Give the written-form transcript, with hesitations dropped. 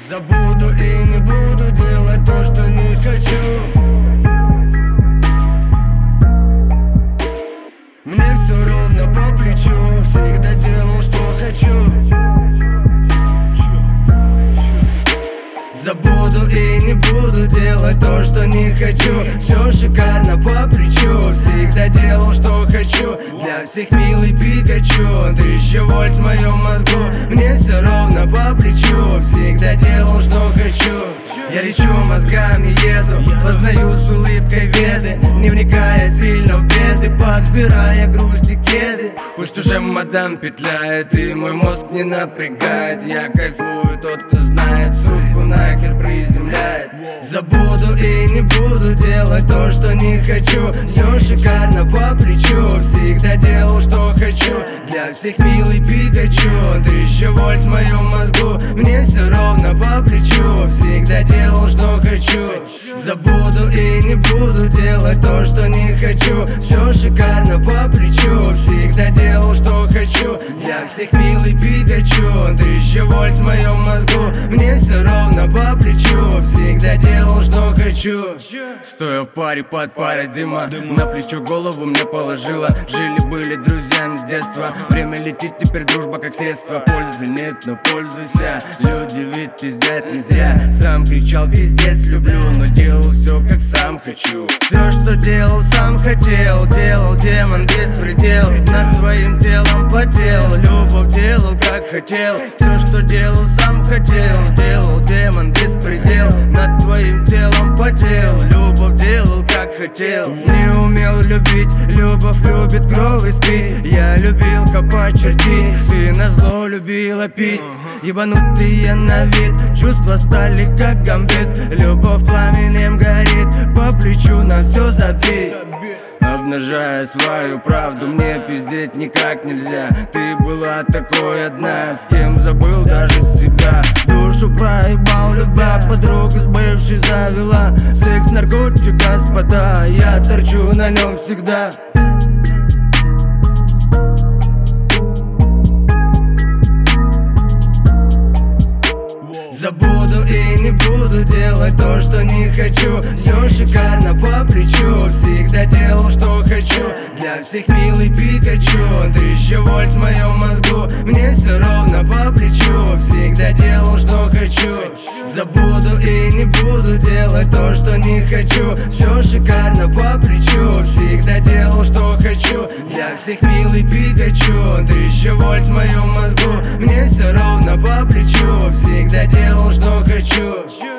Забуду и не буду делать то, что не хочу. Мне все ровно по плечу, всегда делал, что хочу. Забуду и не буду делать то, что не хочу. Все шикарно по плечу, всегда делал, что хочу. Для всех милый Пикачу, 1000 вольт в моем мозгу. Мне все ровно по плечу, всегда делал, что хочу. Я лечу, мозгами еду, познаю с улыбкой веды, не вникая сильно в беды, подбирая грусть и кеды. Пусть уже мадам петляет и мой мозг не напрягает. Я кайфую, тот, кто знает, суку нахер приземляет. Забуду и не буду делать то, что не хочу. Все шикарно по плечу, всегда делал, что хочу. Для всех милый Пикачу, 1000 вольт в моем мозгу. Мне все ровно по плечу, всегда делал, что хочу. Забуду и не буду делать то, что не хочу. Все шикарно по плечу, всегда делал, что хочу. Для всех милый Пикачу, 1000 вольт в моем мозгу. Мне все ровно по плечу, всегда делал, что хочу. Стоя в паре под парой дыма, на плечо голову мне положила. Жили-были друзьями с детства. Время летит, теперь дружба как средство. Пользы нет, но пользуйся. Люди ведь пиздят не зря. Сам кричал пиздец люблю, но делал все как сам хочу. Все, что делал, сам хотел. Делал демон беспредел, над твоим телом потел. Любовь делал как хотел. Все, что делал, сам хотел. Делал демон беспредел, над твоим телом потел. Любовь делал как хотел. Не умел любить, любовь любит кровь испить. Я любил копать черти, ты назло любила пить. Ебанутые на вид, чувства стали как гамбит. Любовь пламенем горит, по плечу на все забить. Обнажая свою правду, мне пиздеть никак нельзя. Ты была такой одна, с кем забыл даже себя. Душу проебал, любя, подруга с бывшей завела. Секс, наркотик, господа, я торчу на нем всегда. Забуду и не буду делать то, что не хочу. Все шикарно по плечу, всегда делал, что хочу. Для всех милый Пикачу, 1000 вольт в моем мозгу. Мне все ровно по плечу, всегда делал, что хочу. Забуду и не буду делать то, что не хочу. Все шикарно по плечу, всегда делал, что хочу. Для всех милый Пикачу, 1000 вольт в моем мозгу. Мне все ровно по плечу, всегда делал, что хочу.